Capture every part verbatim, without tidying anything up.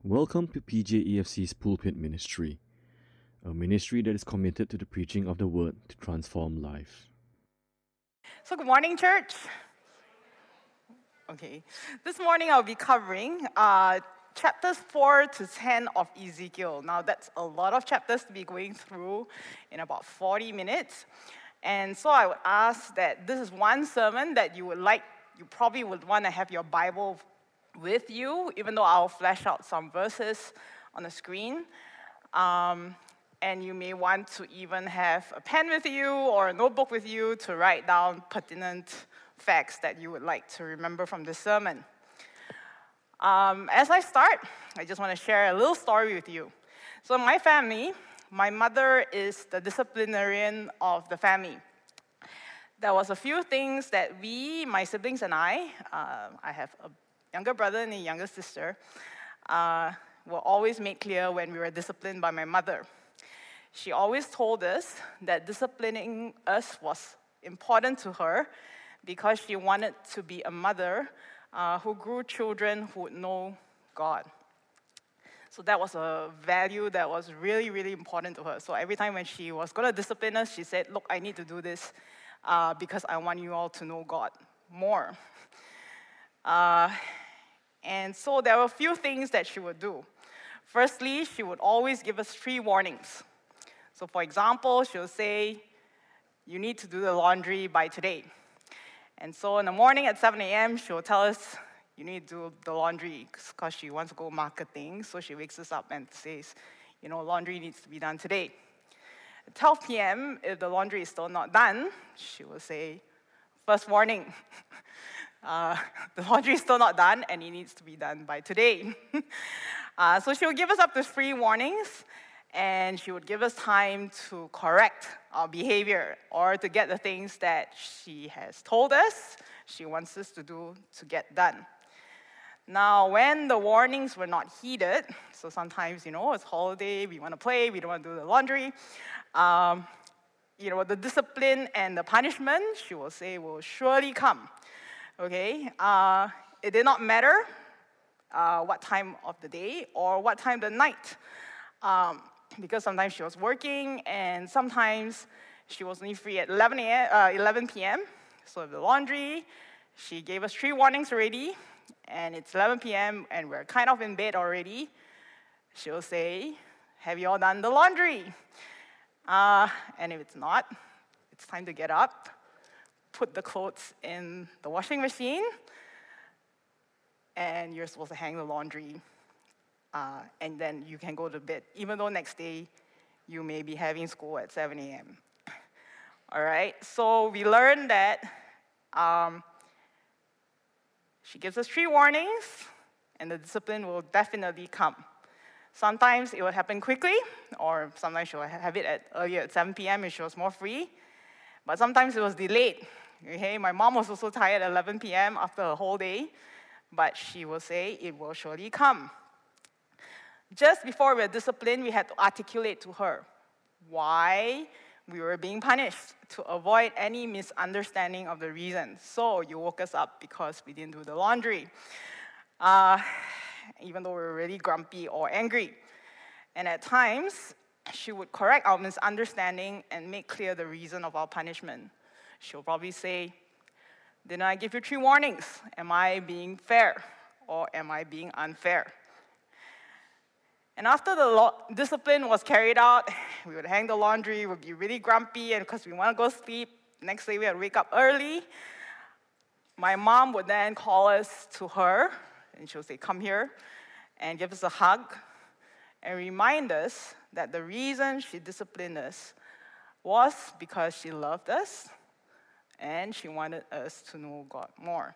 Welcome to P J E F C's Pulpit Ministry, a ministry that is committed to the preaching of the Word to transform life. So good morning, church. Okay, this morning I'll be covering uh, chapters four to ten of Ezekiel. Now that's a lot of chapters to be going through in about forty minutes. And so I would ask that this is one sermon that you would like, you probably would want to have your Bible with you, even though I'll flash out some verses on the screen. Um, and you may want to even have a pen with you or a notebook with you to write down pertinent facts that you would like to remember from this sermon. Um, as I start, I just want to share a little story with you. So in my family, my mother is the disciplinarian of the family. There was a few things that we, my siblings and I, uh, I have a younger brother and a younger sister, uh, were always made clear when we were disciplined by my mother. She always told us that disciplining us was important to her because she wanted to be a mother uh, who grew children who would know God. So that was a value that was really, really important to her. So every time when she was going to discipline us, she said, look, I need to do this uh, because I want you all to know God more. Uh, and so there were a few things that she would do. Firstly, she would always give us three warnings. So for example, she'll say, you need to do the laundry by today. And so in the morning at seven a.m., she'll tell us, you need to do the laundry because she wants to go marketing. So she wakes us up and says, you know, laundry needs to be done today. At twelve p.m., if the laundry is still not done, she will say, first warning. Uh, the laundry is still not done, and it needs to be done by today. uh, so she would give us up to three warnings, and she would give us time to correct our behavior or to get the things that she has told us she wants us to do to get done. Now, when the warnings were not heeded, so sometimes, you know, it's holiday, we want to play, we don't want to do the laundry, um, you know, the discipline and the punishment, she will say, will surely come. Okay, uh, it did not matter uh, what time of the day or what time of the night, um, because sometimes she was working and sometimes she was only free at eleven p.m. So the laundry, she gave us three warnings already, and it's eleven p.m. and we're kind of in bed already. She'll say, have you all done the laundry? Uh, and if it's not, it's time to get up, put the clothes in the washing machine, and you're supposed to hang the laundry, uh, and then you can go to bed, even though next day you may be having school at seven a.m. All right, so we learned that um, she gives us three warnings, and the discipline will definitely come. Sometimes it will happen quickly, or sometimes she'll have it at, earlier at seven p.m. if she was more free, but sometimes it was delayed. Okay, my mom was also tired at eleven p.m. after a whole day, but she will say it will surely come. Just before we were disciplined, we had to articulate to her why we were being punished to avoid any misunderstanding of the reason. So you woke us up because we didn't do the laundry, uh, even though we were really grumpy or angry. And at times, she would correct our misunderstanding and make clear the reason of our punishment. She'll probably say, didn't I give you three warnings? Am I being fair or am I being unfair? And after the lo- discipline was carried out, we would hang the laundry, we'd be really grumpy, and because we want to go sleep, next day we had to wake up early. My mom would then call us to her, and she'll say, come here, and give us a hug, and remind us that the reason she disciplined us was because she loved us, and she wanted us to know God more.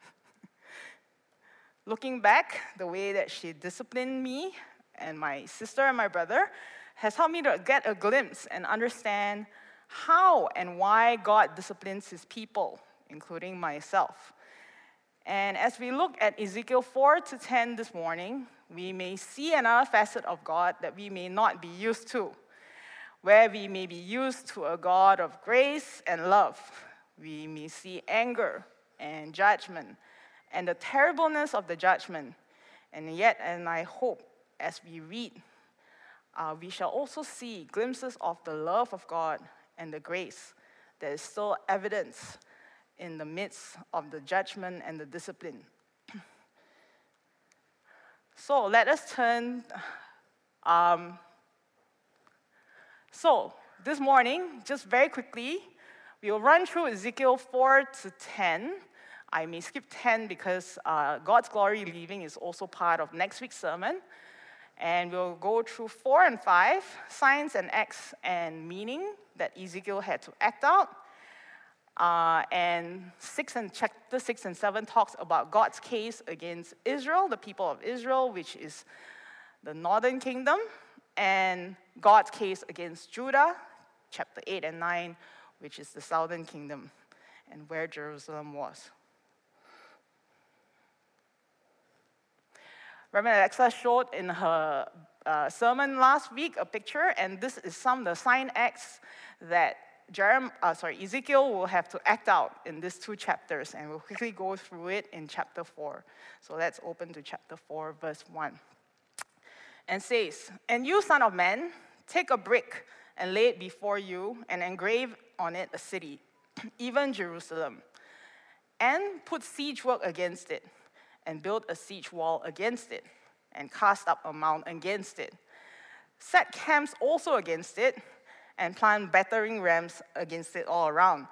Looking back, the way that she disciplined me and my sister and my brother has helped me to get a glimpse and understand how and why God disciplines his people, including myself. And as we look at Ezekiel four to ten this morning, we may see another facet of God that we may not be used to, where we may be used to a God of grace and love. We may see anger and judgment and the terribleness of the judgment. And yet, and I hope as we read, uh, we shall also see glimpses of the love of God and the grace that is still evident in the midst of the judgment and the discipline. So let us turn. Um, so this morning, just very quickly, we will run through Ezekiel four to ten. I may skip ten because uh, God's glory leaving is also part of next week's sermon. And we'll go through four and five, signs and acts and meaning that Ezekiel had to act out. Uh, and six and chapter six and seven talks about God's case against Israel, the people of Israel, which is the northern kingdom, and God's case against Judah, chapter eight and nine, which is the southern kingdom, and where Jerusalem was. Reverend Alexa showed in her uh, sermon last week a picture, and this is some of the sign acts that Jerem, uh, sorry, Ezekiel will have to act out in these two chapters, and we'll quickly go through it in chapter four. So let's open to chapter four, verse one. And says, "And you, son of man, take a brick and lay it before you, and engrave on it a city, even Jerusalem, and put siege work against it, and build a siege wall against it, and cast up a mount against it. Set camps also against it, and plant battering rams against it all around.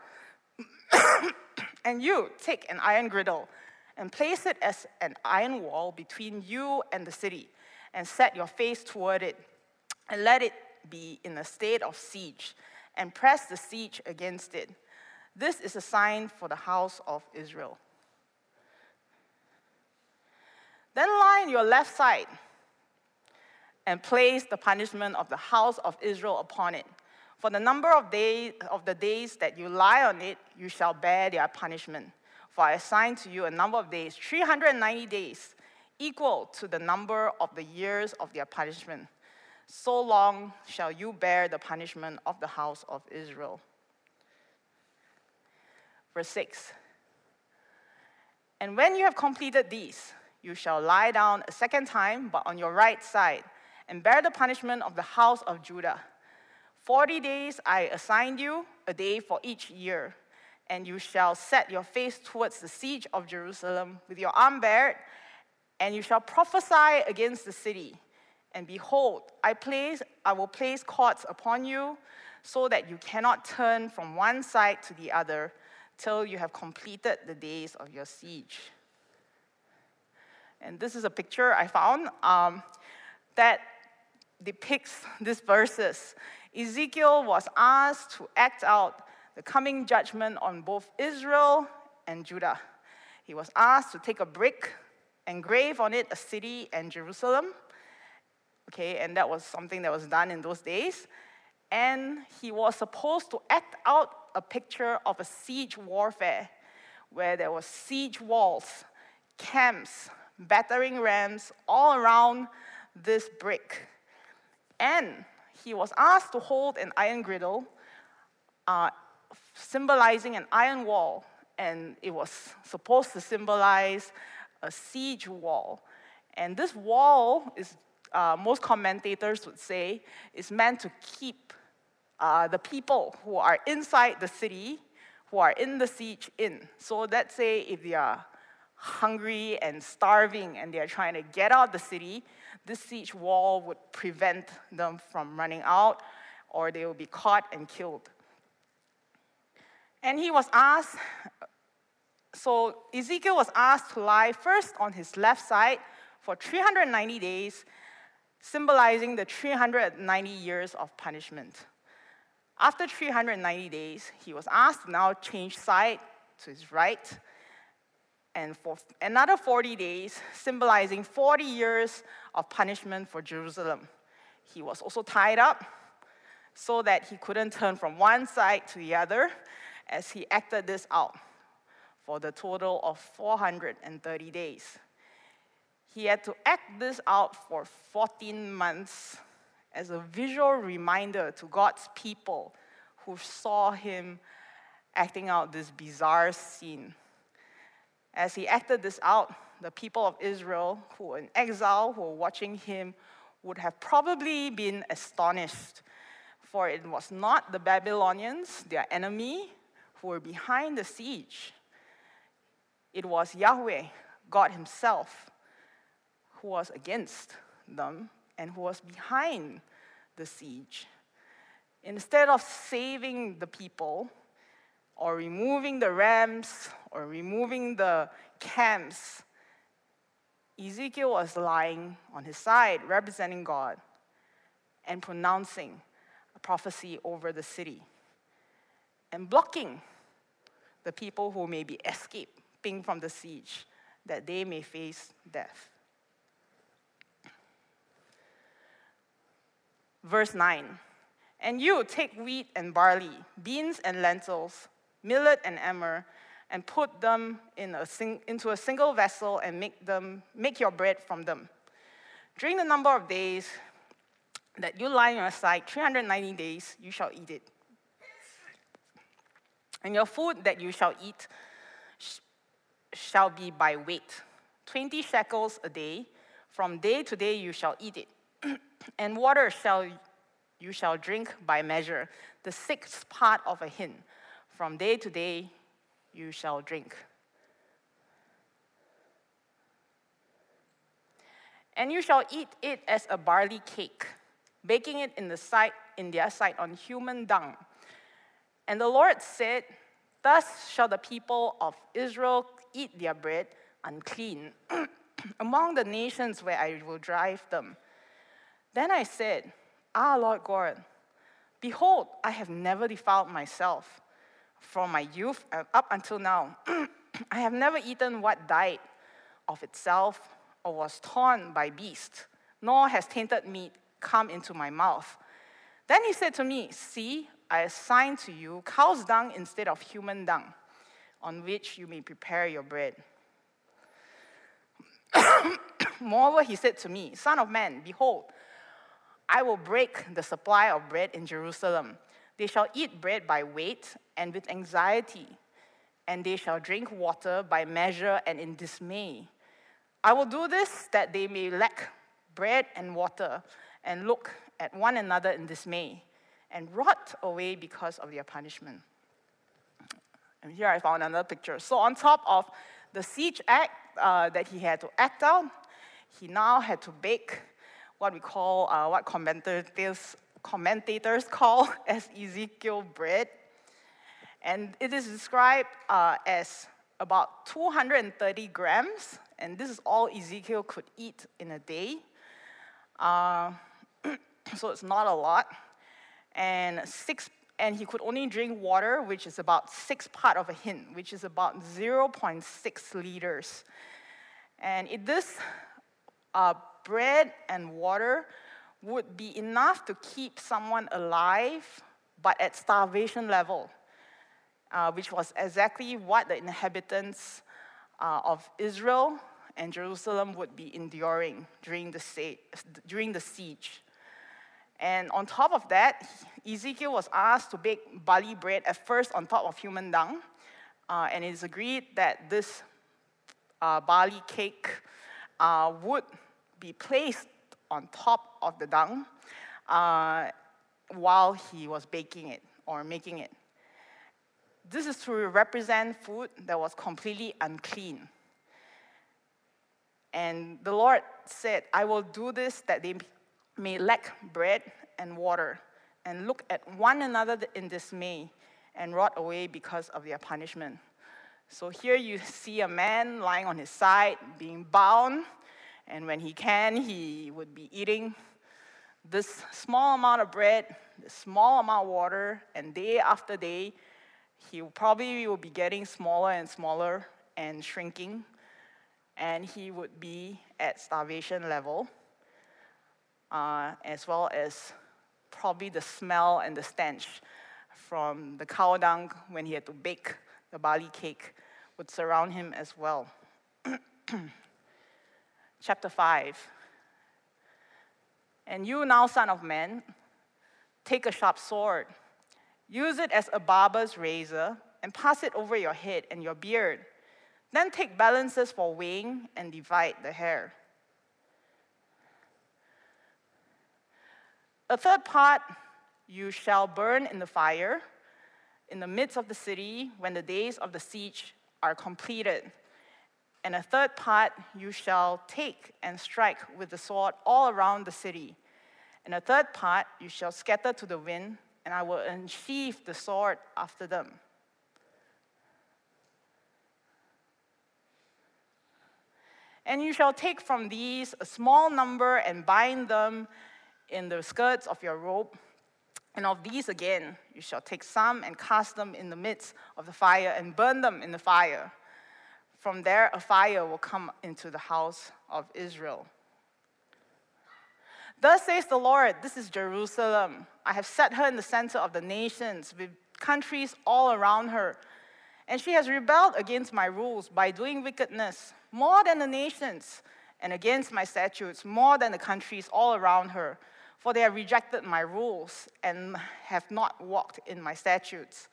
And you take an iron griddle, and place it as an iron wall between you and the city, and set your face toward it, and let it be in a state of siege, and press the siege against it. This is a sign for the house of Israel. Then lie on your left side, and place the punishment of the house of Israel upon it. For the number of, day, of the days that you lie on it, you shall bear their punishment. For I assign to you a number of days, three hundred ninety days, equal to the number of the years of their punishment. So long shall you bear the punishment of the house of Israel." Verse six. "And when you have completed these, you shall lie down a second time, but on your right side, and bear the punishment of the house of Judah. Forty days I assigned you, a day for each year. And you shall set your face towards the siege of Jerusalem with your arm bared, and you shall prophesy against the city. And behold, I place, I will place cords upon you, so that you cannot turn from one side to the other, till you have completed the days of your siege." And this is a picture I found um, that depicts these verses. Ezekiel was asked to act out the coming judgment on both Israel and Judah. He was asked to take a brick, engrave on it a city and Jerusalem. Okay, and that was something that was done in those days. And he was supposed to act out a picture of a siege warfare, where there were siege walls, camps, battering rams all around this brick. And he was asked to hold an iron griddle, uh, symbolizing an iron wall, and it was supposed to symbolize a siege wall. And this wall is, uh, most commentators would say, is meant to keep uh, the people who are inside the city, who are in the siege, in. So let's say if they are hungry and starving and they are trying to get out of the city, this siege wall would prevent them from running out, or they will be caught and killed. And he was asked, so Ezekiel was asked to lie first on his left side for three hundred ninety days, symbolizing the three hundred ninety years of punishment. After three hundred ninety days, he was asked to now change side to his right, and for another forty days, symbolizing forty years of punishment for Jerusalem. He was also tied up so that he couldn't turn from one side to the other as he acted this out for the total of four hundred thirty days. He had to act this out for fourteen months as a visual reminder to God's people who saw him acting out this bizarre scene. As he acted this out, the people of Israel who were in exile, who were watching him, would have probably been astonished, for it was not the Babylonians, their enemy, who were behind the siege. It was Yahweh, God himself, who was against them and who was behind the siege. Instead of saving the people, or removing the rams, or removing the camps, Ezekiel was lying on his side, representing God, and pronouncing a prophecy over the city, and blocking the people who may be escaping from the siege, that they may face death. Verse nine, and you take wheat and barley, beans and lentils, millet and emmer, and put them in a sing- into a single vessel and make them make your bread from them. During the number of days that you lie on your side, three hundred ninety days, you shall eat it. And your food that you shall eat sh- shall be by weight, twenty shekels a day. From day to day you shall eat it. And water shall you shall drink by measure, the sixth part of a hin. From day to day you shall drink. And you shall eat it as a barley cake, baking it in the sight in their sight on human dung. And the Lord said, thus shall the people of Israel eat their bread unclean among the nations where I will drive them. Then I said, Ah, Lord God, behold, I have never defiled myself from my youth up until now. I have never eaten what died of itself or was torn by beasts, nor has tainted meat come into my mouth. Then he said to me, see, I assign to you cow's dung instead of human dung, on which you may prepare your bread. Moreover, he said to me, Son of man, behold, I will break the supply of bread in Jerusalem. They shall eat bread by weight and with anxiety, and they shall drink water by measure and in dismay. I will do this that they may lack bread and water and look at one another in dismay and rot away because of their punishment. And here I found another picture. So on top of the siege act uh, that he had to act out, he now had to bake what we call, uh, what commentators, commentators call as Ezekiel bread. And it is described uh, as about two hundred thirty grams, and this is all Ezekiel could eat in a day. Uh, so it's not a lot. And six, and he could only drink water, which is about six part of a hin, which is about zero point six liters. And it, this uh, bread and water would be enough to keep someone alive, but at starvation level, uh, which was exactly what the inhabitants uh, of Israel and Jerusalem would be enduring during the, sa- during the siege. And on top of that, Ezekiel was asked to bake barley bread at first on top of human dung, uh, and it is agreed that this uh, barley cake uh, would be placed on top of the dung uh, while he was baking it or making it. This is to represent food that was completely unclean. And the Lord said, I will do this that they may lack bread and water and look at one another in dismay and rot away because of their punishment. So here you see a man lying on his side, being bound, and when he can, he would be eating this small amount of bread, this small amount of water, and day after day, he probably will be getting smaller and smaller and shrinking, and he would be at starvation level, uh, as well as probably the smell and the stench from the cow dung when he had to bake the barley cake would surround him as well. Chapter five. And you now, son of man, take a sharp sword, use it as a barber's razor, and pass it over your head and your beard. Then take balances for weighing and divide the hair. A third part you shall burn in the fire in the midst of the city when the days of the siege are completed. And a third part you shall take and strike with the sword all around the city. And a third part you shall scatter to the wind, and I will unsheath the sword after them. And you shall take from these a small number and bind them in the skirts of your robe. And of these again you shall take some and cast them in the midst of the fire and burn them in the fire. From there a fire will come into the house of Israel. Thus says the Lord, this is Jerusalem. I have set her in the center of the nations, with countries all around her. And she has rebelled against my rules by doing wickedness, more than the nations, and against my statutes, more than the countries all around her. For they have rejected my rules and have not walked in my statutes.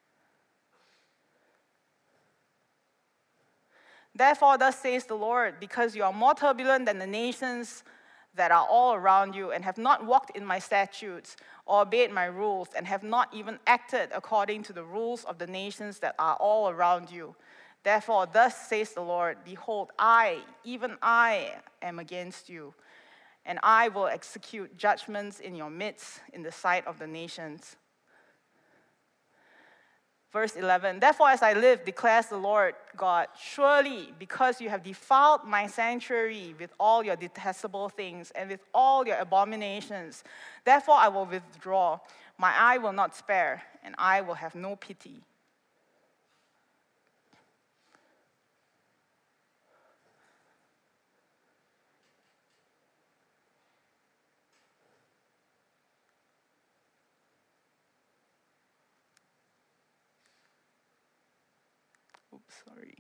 Therefore, thus says the Lord, because you are more turbulent than the nations that are all around you, and have not walked in my statutes, or obeyed my rules, and have not even acted according to the rules of the nations that are all around you. Therefore, thus says the Lord, behold, I, even I, am against you, and I will execute judgments in your midst in the sight of the nations. Verse eleven, therefore as I live, declares the Lord God, surely because you have defiled my sanctuary with all your detestable things and with all your abominations, therefore I will withdraw. My eye will not spare, and I will have no pity. Oops, sorry.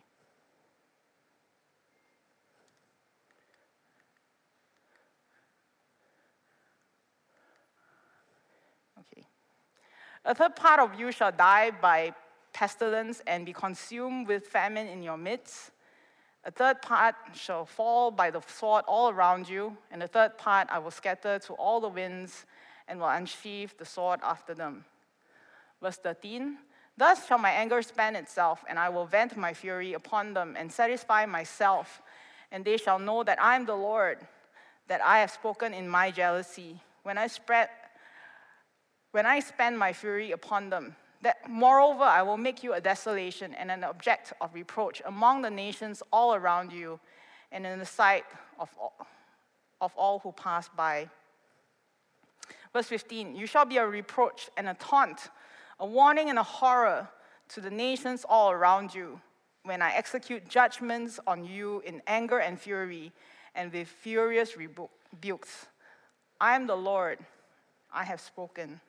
Okay. A third part of you shall die by pestilence and be consumed with famine in your midst. A third part shall fall by the sword all around you, and a third part I will scatter to all the winds and will unsheath the sword after them. Verse thirteen, thus shall my anger spend itself, and I will vent my fury upon them and satisfy myself, and they shall know that I am the Lord, that I have spoken in my jealousy, when I spread, when I spend my fury upon them. That moreover I will make you a desolation and an object of reproach among the nations all around you, and in the sight of all, of all who pass by. Verse fifteen, you shall be a reproach and a taunt, a warning and a horror to the nations all around you, when I execute judgments on you in anger and fury, and with furious rebukes. I am the Lord, I have spoken.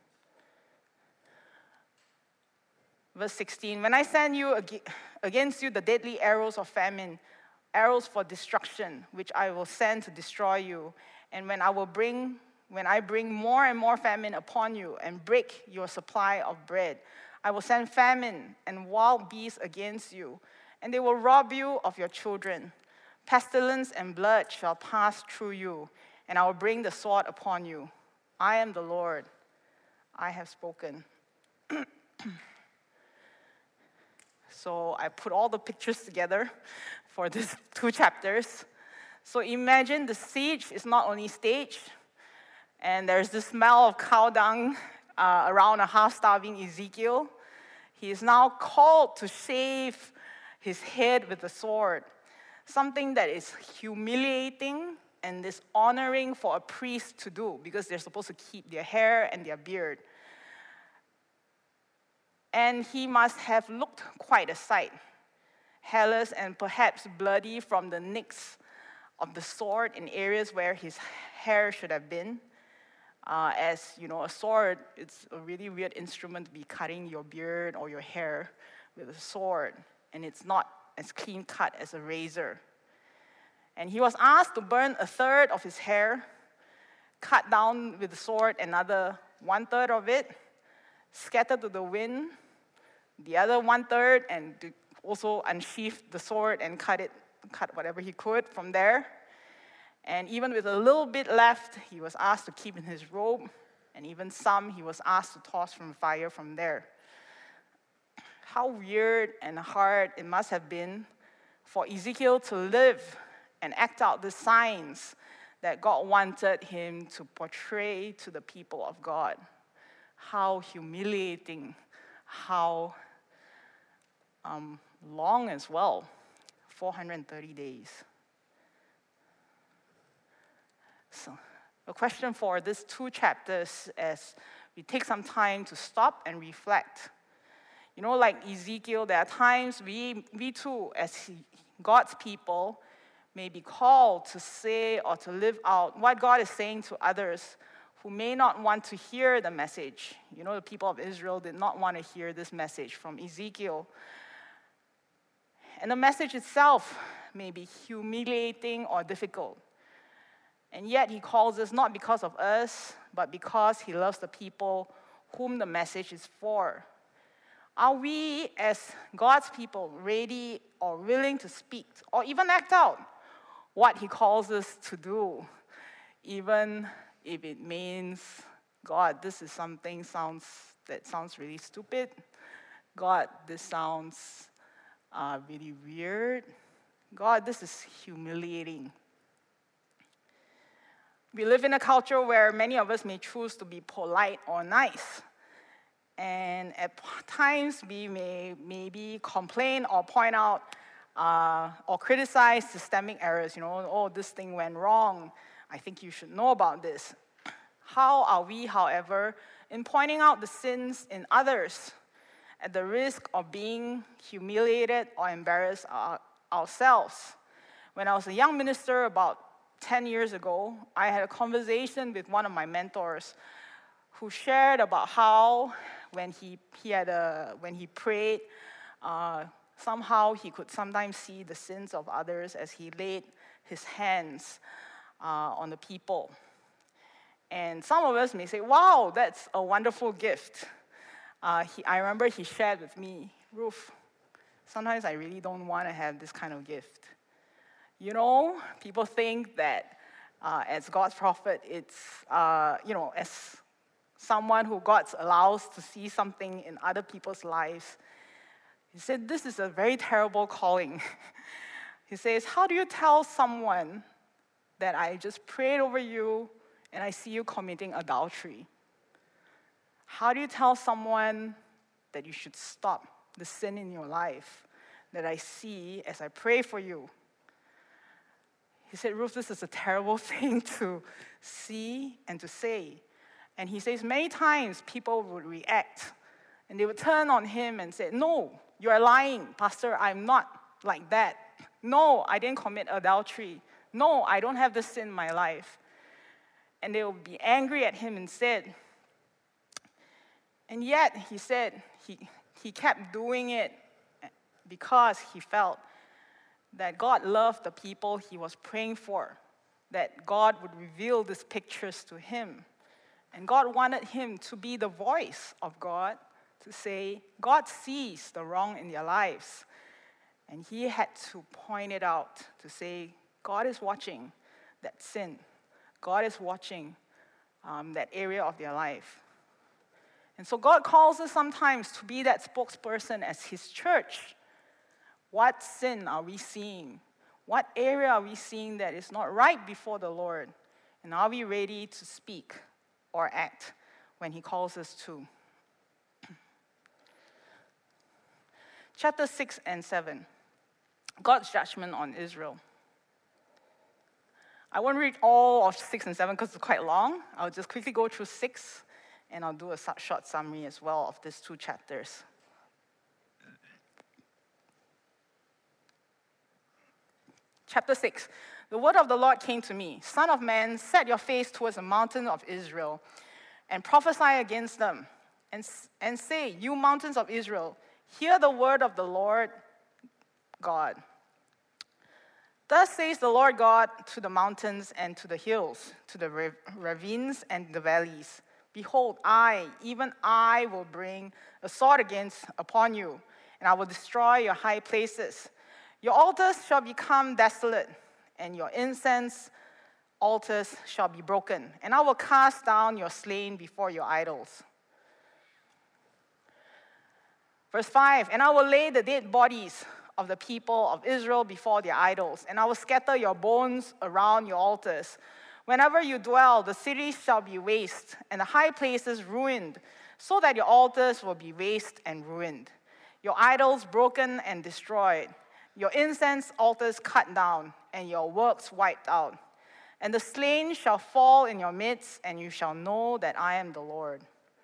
Verse sixteen, when I send you ag- against you the deadly arrows of famine, arrows for destruction, which I will send to destroy you, and when I will bring When I bring more and more famine upon you and break your supply of bread, I will send famine and wild beasts against you, and they will rob you of your children. Pestilence and blood shall pass through you, and I will bring the sword upon you. I am the Lord. I have spoken. So I put all the pictures together for these two chapters. So imagine the siege is not only staged, and there's the smell of cow dung uh, around a half-starving Ezekiel. He is now called to shave his head with a sword, something that is humiliating and dishonoring for a priest to do, because they're supposed to keep their hair and their beard. And he must have looked quite a sight, hairless and perhaps bloody from the nicks of the sword in areas where his hair should have been. Uh, as you know, a sword, it's a really weird instrument to be cutting your beard or your hair with a sword, and it's not as clean cut as a razor. And he was asked to burn a third of his hair, cut down with the sword another one third of it, scatter to the wind, the other one third, and to also unsheathed the sword and cut it, cut whatever he could from there. And even with a little bit left, he was asked to keep in his robe, and even some he was asked to toss from fire from there. How weird and hard it must have been for Ezekiel to live and act out the signs that God wanted him to portray to the people of God. How humiliating, how um, long as well, four hundred thirty days. So, a question for these two chapters as we take some time to stop and reflect. You know, like Ezekiel, there are times we, we too, as he, God's people, may be called to say or to live out what God is saying to others who may not want to hear the message. You know, the people of Israel did not want to hear this message from Ezekiel. And the message itself may be humiliating or difficult. And yet he calls us not because of us, but because he loves the people whom the message is for. Are we, as God's people, ready or willing to speak or even act out what he calls us to do, even if it means, God, this is something sounds that sounds really stupid. God, this sounds uh, really weird. God, this is humiliating. We live in a culture where many of us may choose to be polite or nice. And at times, we may maybe complain or point out uh, or criticize systemic errors. You know, oh, this thing went wrong. I think you should know about this. How are we, however, in pointing out the sins in others at the risk of being humiliated or embarrassed uh, ourselves? When I was a young minister about ten years ago, I had a conversation with one of my mentors who shared about how when he, he had a, when he prayed, uh, somehow he could sometimes see the sins of others as he laid his hands uh, on the people. And some of us may say, wow, that's a wonderful gift. Uh, he, I remember he shared with me, Ruth, sometimes I really don't want to have this kind of gift. You know, people think that uh, as God's prophet, it's, uh, you know, as someone who God allows to see something in other people's lives. He said, this is a very terrible calling. He says, how do you tell someone that I just prayed over you and I see you committing adultery? How do you tell someone that you should stop the sin in your life that I see as I pray for you? He said, Ruth, this is a terrible thing to see and to say. And he says many times people would react and they would turn on him and say, no, you are lying, Pastor, I'm not like that. No, I didn't commit adultery. No, I don't have this sin in my life. And they would be angry at him instead. And yet, he said, he, he kept doing it because he felt that God loved the people he was praying for, that God would reveal these pictures to him. And God wanted him to be the voice of God, to say, God sees the wrong in their lives. And he had to point it out, to say, God is watching that sin. God is watching um, that area of their life. And so God calls us sometimes to be that spokesperson as his church. What sin are we seeing? What area are we seeing that is not right before the Lord? And are we ready to speak or act when he calls us to? Chapter six and seven, God's judgment on Israel. I won't read all of six and seven because it's quite long. I'll just quickly go through six, and I'll do a short summary as well of these two chapters. Chapter six, the word of the Lord came to me. Son of man, set your face towards the mountain of Israel and prophesy against them. And, and say, you mountains of Israel, hear the word of the Lord God. Thus says the Lord God to the mountains and to the hills, to the ravines and the valleys. Behold, I, even I, will bring a sword against upon you, and I will destroy your high places. Your altars shall become desolate, and your incense altars shall be broken, and I will cast down your slain before your idols. Verse five, and I will lay the dead bodies of the people of Israel before their idols, and I will scatter your bones around your altars. Whenever you dwell, the cities shall be waste, and the high places ruined, so that your altars will be waste and ruined, your idols broken and destroyed, your incense altars cut down, and your works wiped out. And the slain shall fall in your midst, and you shall know that I am the Lord.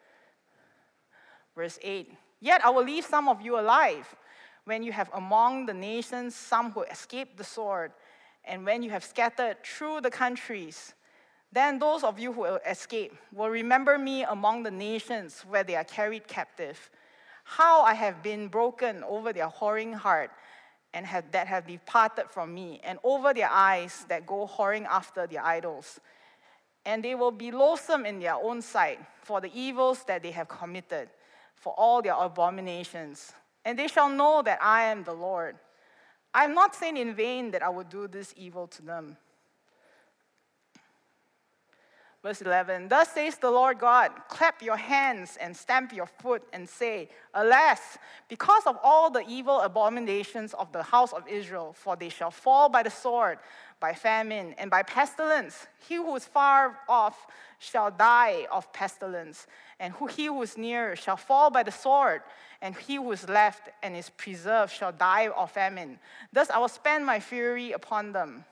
Verse eight, yet I will leave some of you alive, when you have among the nations some who escaped the sword, and when you have scattered through the countries. Then those of you who will escape will remember me among the nations where they are carried captive, how I have been broken over their whoring heart, and have, that have departed from me, and over their eyes that go whoring after their idols. And they will be loathsome in their own sight for the evils that they have committed, for all their abominations. And they shall know that I am the Lord. I am not saying in vain that I will do this evil to them. Verse eleven, thus says the Lord God, clap your hands and stamp your foot and say, alas, because of all the evil abominations of the house of Israel, for they shall fall by the sword, by famine, and by pestilence. He who is far off shall die of pestilence, and who he who is near shall fall by the sword, and he who is left and is preserved shall die of famine. Thus I will spend my fury upon them.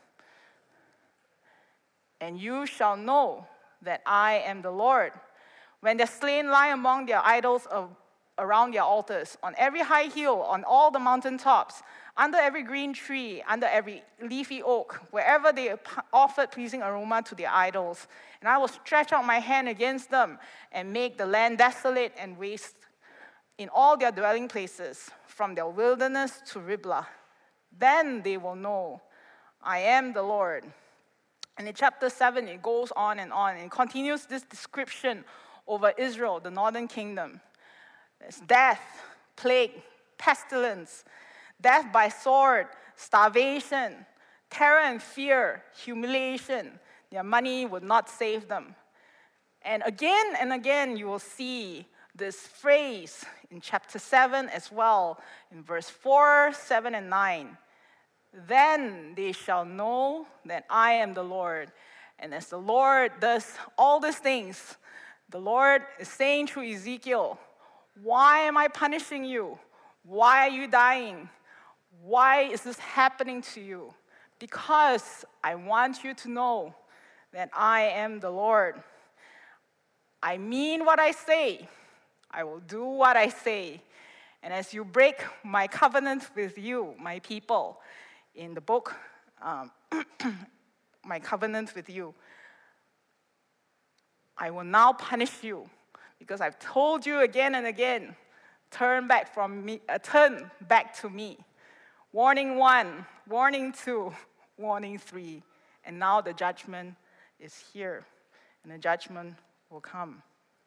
And you shall know that I am the Lord. When the slain lie among their idols of, around their altars, on every high hill, on all the mountain tops, under every green tree, under every leafy oak, wherever they offered pleasing aroma to their idols. And I will stretch out my hand against them and make the land desolate and waste in all their dwelling places, from their wilderness to Riblah. Then they will know I am the Lord. And in chapter seven, it goes on and on. And it continues this description over Israel, the northern kingdom. There's death, plague, pestilence, death by sword, starvation, terror and fear, humiliation. Their money would not save them. And again and again, you will see this phrase in chapter seven as well, in verse four, seven, and nine. Then they shall know that I am the Lord. And as the Lord does all these things, the Lord is saying through Ezekiel, why am I punishing you? Why are you dying? Why is this happening to you? Because I want you to know that I am the Lord. I mean what I say. I will do what I say. And as you break my covenant with you, my people, in the book, um, my covenant with you, I will now punish you because I've told you again and again, turn back from me, uh, turn back to me. Warning one, warning two, warning three, and now the judgment is here, and the judgment will come.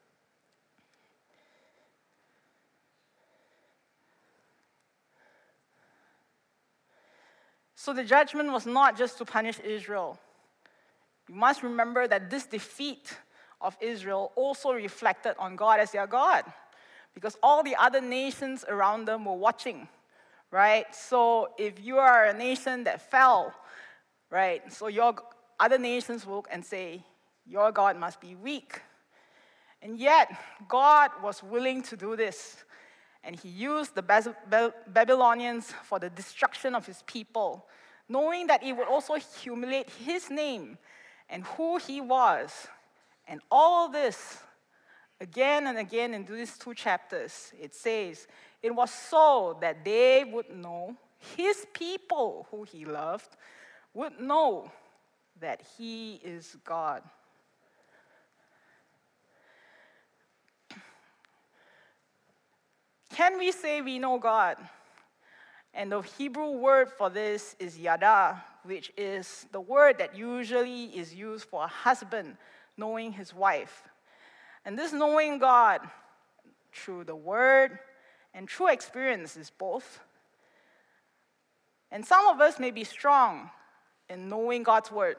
So the judgment was not just to punish Israel. You must remember that this defeat of Israel also reflected on God as their God, because all the other nations around them were watching, right? So if you are a nation that fell, right, so your other nations will look and say, your God must be weak. And yet, God was willing to do this. And he used the Babylonians for the destruction of his people, knowing that it would also humiliate his name and who he was. And all this, again and again in these two chapters, it says, it was so that they would know, his people who he loved, would know that he is God. Can we say we know God? And the Hebrew word for this is yada, which is the word that usually is used for a husband knowing his wife. And this knowing God through the word And true experience is both. And some of us may be strong in knowing God's word,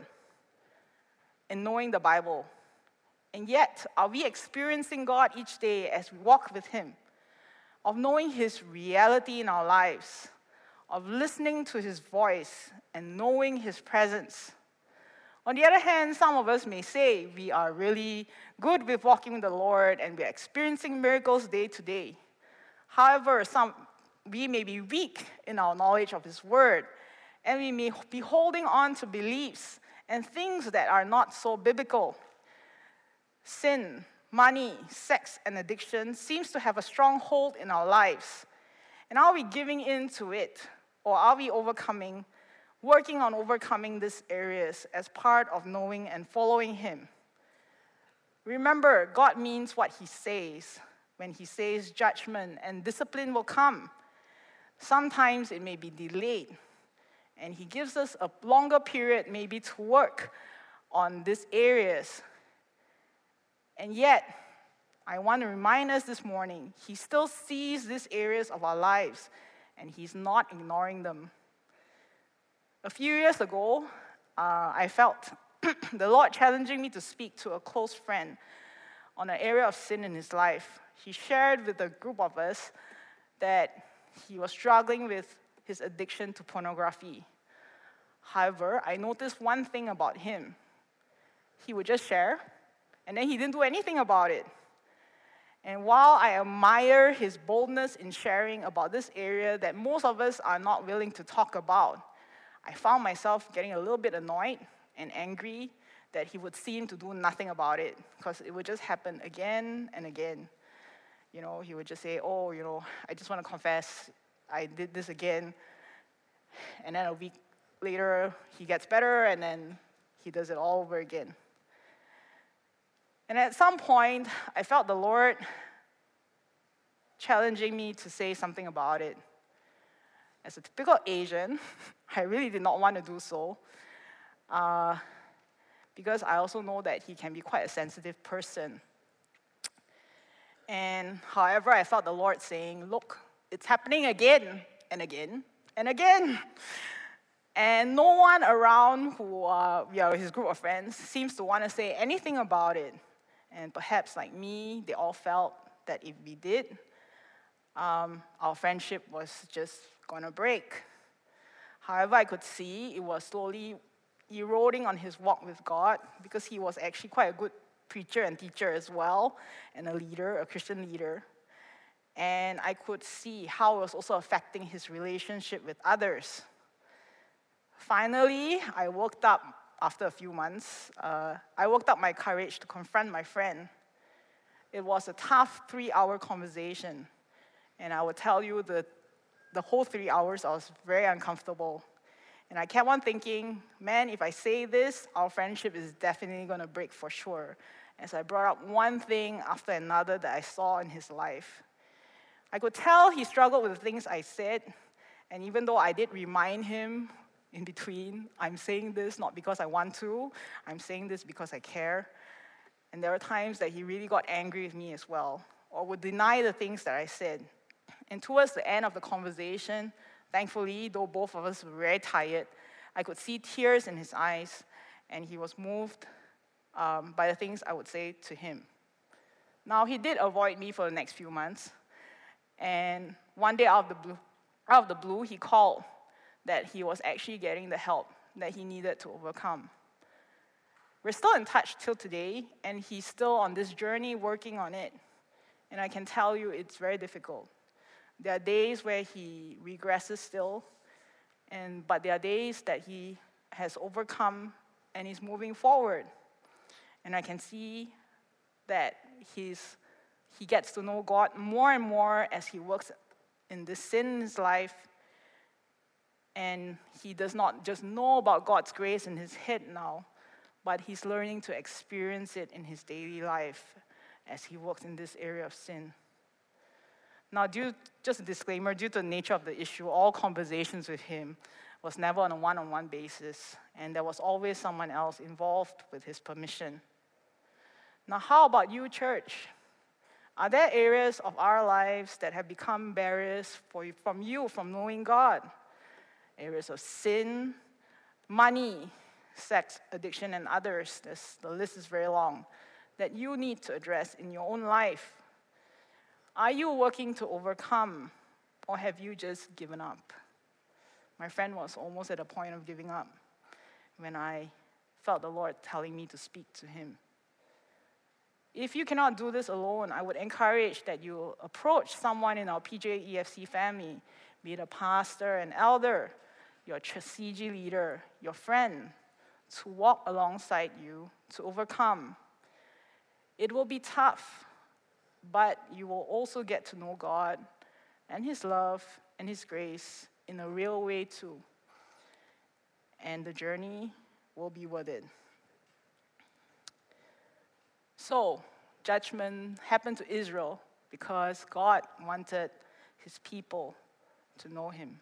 in knowing the Bible. And yet, are we experiencing God each day as we walk with Him? Of knowing His reality in our lives, of listening to His voice and knowing His presence. On the other hand, some of us may say we are really good with walking with the Lord and we are experiencing miracles day to day. However, some, we may be weak in our knowledge of His word, and we may be holding on to beliefs and things that are not so biblical. Sin, money, sex, and addiction seems to have a strong hold in our lives. And are we giving in to it? Or are we overcoming, working on overcoming these areas as part of knowing and following Him? Remember, God means what He says. When He says judgment and discipline will come, sometimes it may be delayed. And He gives us a longer period maybe to work on these areas. And yet, I want to remind us this morning, He still sees these areas of our lives, and He's not ignoring them. A few years ago, uh, I felt the Lord challenging me to speak to a close friend on an area of sin in his life. He shared with a group of us that he was struggling with his addiction to pornography. However, I noticed one thing about him. He would just share, and then he didn't do anything about it. And while I admire his boldness in sharing about this area that most of us are not willing to talk about, I found myself getting a little bit annoyed and angry that he would seem to do nothing about it, because it would just happen again and again. You know, he would just say, oh, you know, I just want to confess, I did this again. And then a week later, he gets better, and then he does it all over again. And at some point, I felt the Lord challenging me to say something about it. As a typical Asian, I really did not want to do so, uh, because I also know that he can be quite a sensitive person. And however, I felt the Lord saying, look, it's happening again and again and again. And no one around who uh, we are his group of friends seems to want to say anything about it. And perhaps like me, they all felt that if we did, um, our friendship was just going to break. However, I could see it was slowly eroding on his walk with God, because he was actually quite a good preacher and teacher as well, and a leader, a Christian leader. And I could see how it was also affecting his relationship with others. Finally, I worked up, after a few months, uh, I worked up my courage to confront my friend. It was a tough three-hour conversation. And I will tell you that the whole three hours I was very uncomfortable. And I kept on thinking, man, if I say this, our friendship is definitely going to break for sure. As I brought up one thing after another that I saw in his life. I could tell he struggled with the things I said. And even though I did remind him in between, I'm saying this not because I want to, I'm saying this because I care. And there were times that he really got angry with me as well, or would deny the things that I said. And towards the end of the conversation, thankfully, though both of us were very tired, I could see tears in his eyes, and he was moved um, by the things I would say to him. Now, he did avoid me for the next few months, and one day out of the blue, out of the blue, he called that he was actually getting the help that he needed to overcome. We're still in touch till today, and he's still on this journey working on it. And I can tell you it's very difficult. There are days where he regresses still, and but there are days that he has overcome and he's moving forward. And I can see that he's, he gets to know God more and more as he works in this sin in his life. And he does not just know about God's grace in his head now, but he's learning to experience it in his daily life as he works in this area of sin. Now, due, just a disclaimer, due to the nature of the issue, all conversations with him was never on a one-on-one basis, and there was always someone else involved with his permission. Now, how about you, church? Are there areas of our lives that have become barriers for you, from you from knowing God? Areas of sin, money, sex, addiction, and others. This, the list is very long, that you need to address in your own life. Are you working to overcome, or have you just given up? My friend was almost at a point of giving up when I felt the Lord telling me to speak to him. If you cannot do this alone, I would encourage that you approach someone in our P J E F C family, be it a pastor, an elder, your C G leader, your friend, to walk alongside you to overcome. It will be tough, but you will also get to know God and His love and His grace in a real way too. And the journey will be worth it. So, judgment happened to Israel because God wanted His people to know Him.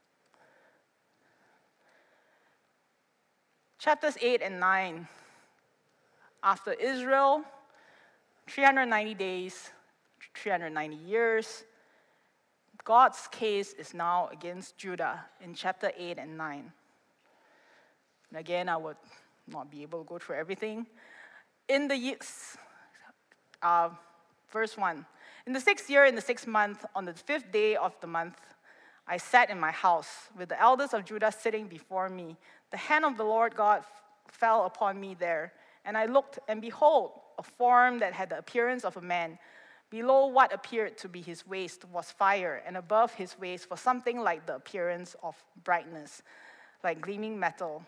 Chapters eight and nine. After Israel, three hundred ninety days, three hundred ninety years, God's case is now against Judah in chapter eight and nine. And again, I would not be able to go through everything. In the years, uh, verse one, in the sixth year, in the sixth month, on the fifth day of the month, I sat in my house with the elders of Judah sitting before me. The hand of the Lord God f- fell upon me there, and I looked, and behold, a form that had the appearance of a man. Below what appeared to be his waist was fire, and above his waist was something like the appearance of brightness, like gleaming metal.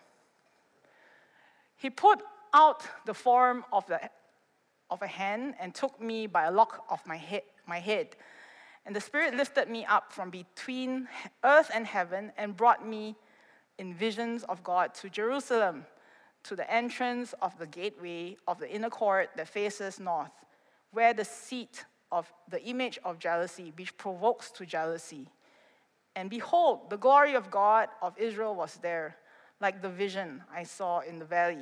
He put out the form of, the, of a hand and took me by a lock of my head, my head. And the Spirit lifted me up from between earth and heaven and brought me in visions of God to Jerusalem, to the entrance of the gateway of the inner court that faces north, where the seat of the image of jealousy, which provokes to jealousy. And behold, the glory of God of Israel was there, like the vision I saw in the valley.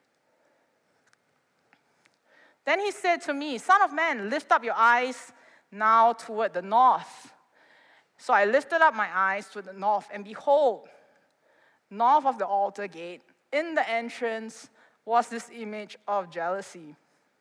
Then he said to me, Son of man, lift up your eyes now toward the north. So I lifted up my eyes to the north, and behold, north of the altar gate, in the entrance, was this image of jealousy.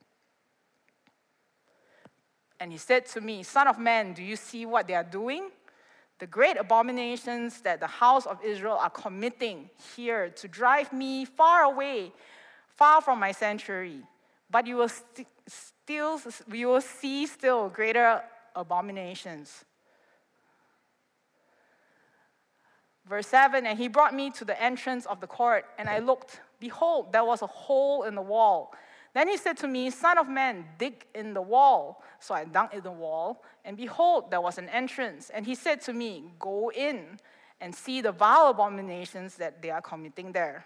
And he said to me, Son of man, do you see what they are doing? The great abominations that the house of Israel are committing here to drive me far away, far from my sanctuary. But you will st- still, you will see still greater abominations. Verse seven, and he brought me to the entrance of the court, and I looked. Behold, there was a hole in the wall. Then he said to me, Son of man, dig in the wall. So I dug in the wall, and behold, there was an entrance. And he said to me, Go in and see the vile abominations that they are committing there.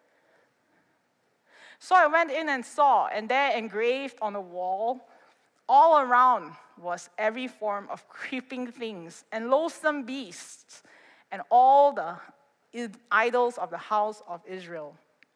So I went in and saw, and there engraved on the wall all around was every form of creeping things and loathsome beasts and all the idols of the house of Israel.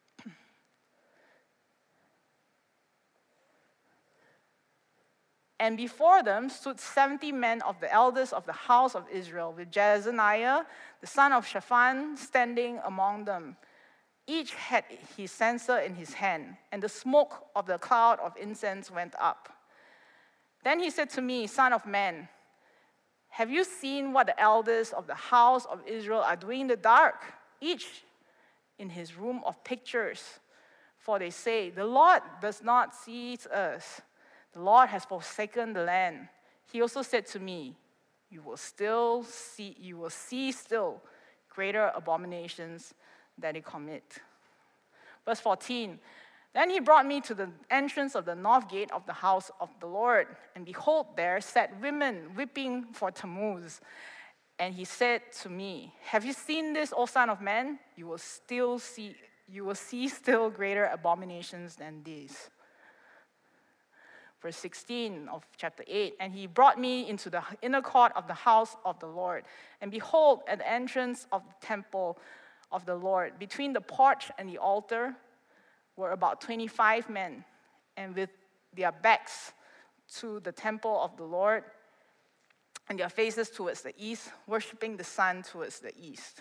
And before them stood seventy men of the elders of the house of Israel, with Jezaniah, the son of Shaphan, standing among them. Each had his censer in his hand, and the smoke of the cloud of incense went up. Then he said to me, Son of man, have you seen what the elders of the house of Israel are doing in the dark, each in his room of pictures? For they say, the Lord does not see us. The Lord has forsaken the land. He also said to me, you will still see, you will see still greater abominations that they commit. Verse fourteen, then he brought me to the entrance of the north gate of the house of the Lord, and behold, there sat women weeping for Tammuz. And he said to me, have you seen this, O son of man? You will still see, you will see still greater abominations than these. Verse sixteen of chapter eight, and he brought me into the inner court of the house of the Lord. And behold, at the entrance of the temple of the Lord, between the porch and the altar, were about twenty-five men, and with their backs to the temple of the Lord, and their faces towards the east, worshiping the sun towards the east.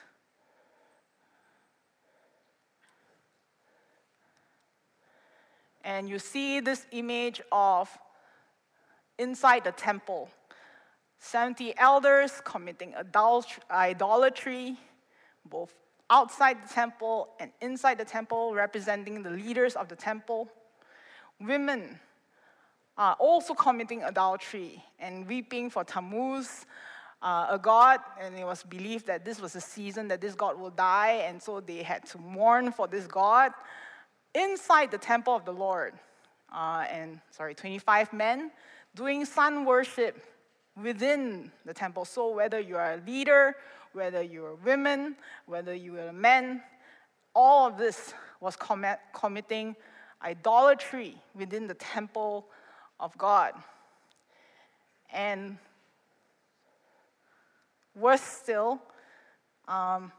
And you see this image of inside the temple, seventy elders committing idolatry, both outside the temple and inside the temple, representing the leaders of the temple. Women are also committing adultery and weeping for Tammuz, uh, a god, and it was believed that this was a season that this god will die, and so they had to mourn for this god inside the temple of the Lord. Uh, and, sorry, twenty-five men doing sun worship within the temple. So whether you are a leader, whether you are women, whether you are a man, all of this was commit, committing idolatry within the temple of God. And worse still, um,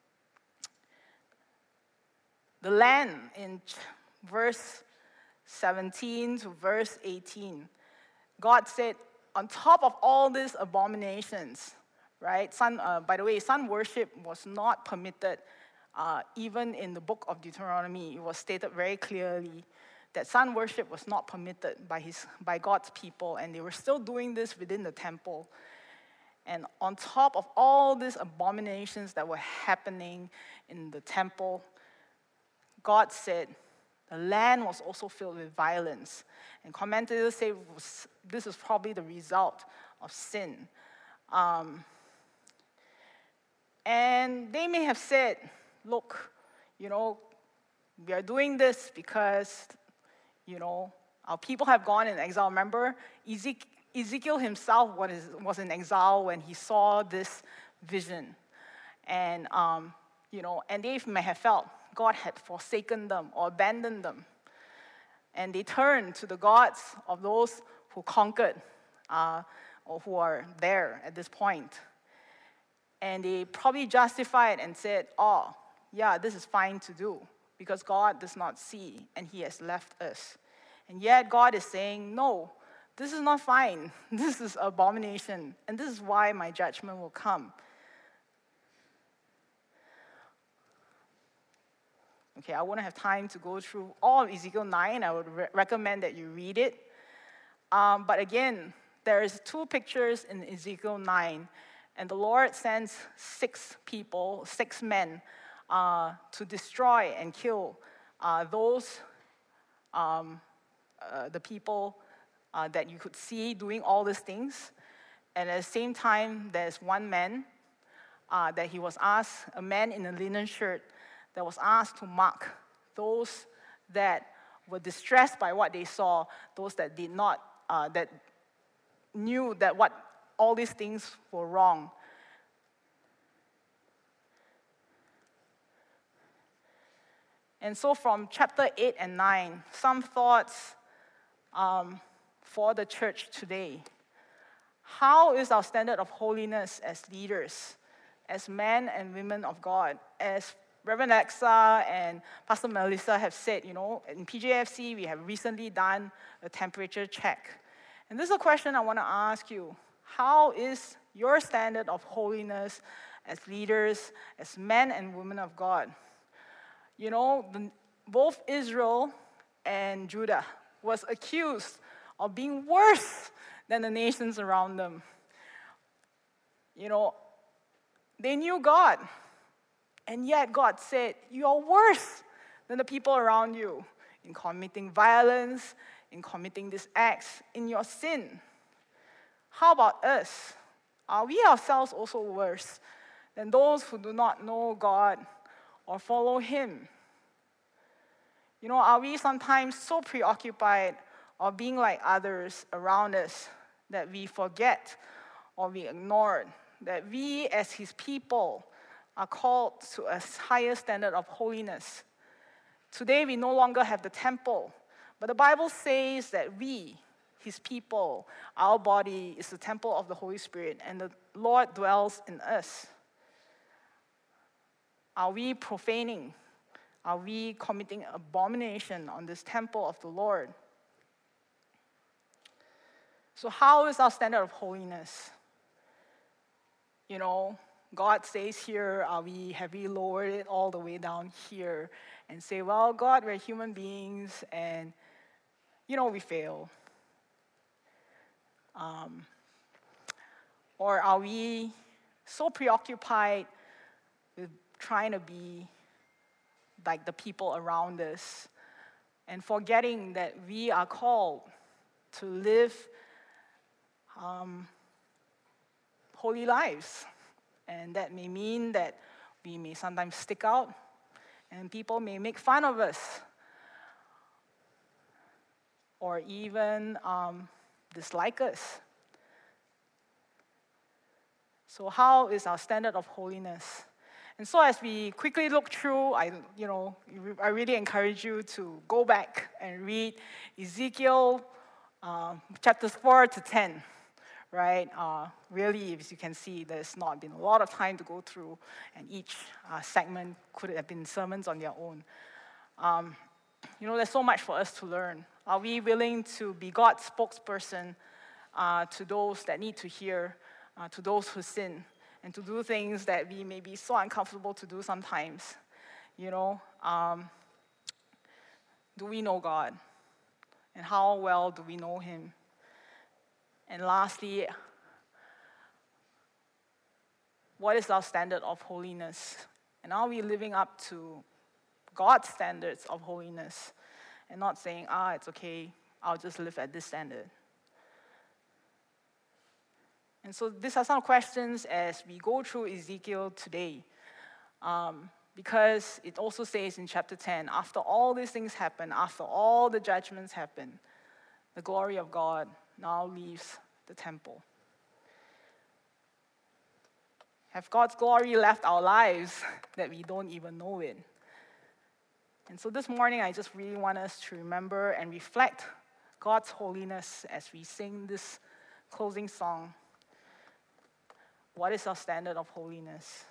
the land in verse seventeen to verse eighteen, God said, on top of all these abominations, right? Sun, uh, by the way, sun worship was not permitted uh, even in the book of Deuteronomy. It was stated very clearly that sun worship was not permitted by, his, by God's people, and they were still doing this within the temple. And on top of all these abominations that were happening in the temple, God said the land was also filled with violence. And commentators say was, this is probably the result of sin. Um, and they may have said, look, you know, we are doing this because, you know, our people have gone in exile. Remember, Ezekiel himself was in exile when he saw this vision. And, um, you know, and they may have felt God had forsaken them or abandoned them. And they turned to the gods of those who conquered uh, or who are there at this point. And they probably justified and said, oh, yeah, this is fine to do because God does not see and he has left us. And yet God is saying, no, this is not fine. This is abomination. And this is why my judgment will come. Okay, I won't have time to go through all of Ezekiel nine. I would re- recommend that you read it. Um, but again, there's two pictures in Ezekiel nine. And the Lord sends six people, six men, uh, to destroy and kill uh, those, um, uh, the people uh, that you could see doing all these things. And at the same time, there's one man uh, that he was asked, a man in a linen shirt, that was asked to mark those that were distressed by what they saw, those that did not, uh, that knew that what all these things were wrong. And so from chapter eight and nine, some thoughts um, for the church today. How is our standard of holiness as leaders, as men and women of God, as Reverend Alexa and Pastor Melissa have said, you know, in P J F C, we have recently done a temperature check. And this is a question I want to ask you. How is your standard of holiness as leaders, as men and women of God? You know, the, both Israel and Judah was accused of being worse than the nations around them. You know, they knew God. And yet God said, you are worse than the people around you in committing violence, in committing these acts, in your sin. How about us? Are we ourselves also worse than those who do not know God or follow Him? You know, are we sometimes so preoccupied of being like others around us that we forget or we ignore that we as His people are called to a higher standard of holiness? Today, we no longer have the temple, but the Bible says that we, His people, our body is the temple of the Holy Spirit, and the Lord dwells in us. Are we profaning? Are we committing abomination on this temple of the Lord? So how is our standard of holiness? You know, God says here, are we, have we lowered it all the way down here and say, well, God, we're human beings and, you know, we fail. Um, or are we so preoccupied with trying to be like the people around us and forgetting that we are called to live um, holy lives? And that may mean that we may sometimes stick out and people may make fun of us or even um, dislike us. So how is our standard of holiness? And so as we quickly look through, I, you know, I really encourage you to go back and read Ezekiel uh, chapters four to ten. Right? Uh, really, as you can see, there's not been a lot of time to go through, and each uh, segment could have been sermons on their own. Um, you know, there's so much for us to learn. Are we willing to be God's spokesperson uh, to those that need to hear, uh, to those who sin, and to do things that we may be so uncomfortable to do sometimes? You know, um, do we know God? And how well do we know Him? And lastly, what is our standard of holiness? And are we living up to God's standards of holiness and not saying, ah, it's okay, I'll just live at this standard? And so these are some questions as we go through Ezekiel today. Um, because it also says in chapter ten, after all these things happen, after all the judgments happen, the glory of God now leaves the temple. Have God's glory left our lives that we don't even know it? And so this morning, I just really want us to remember and reflect God's holiness as we sing this closing song. What is our standard of holiness?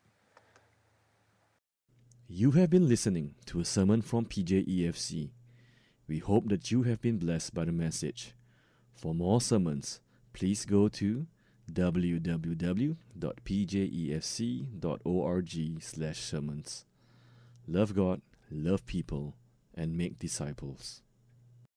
You have been listening to a sermon from P J E F C. We hope that you have been blessed by the message. For more sermons, please go to w w w dot p j e f c dot org slash sermons. Love God, love people, and make disciples.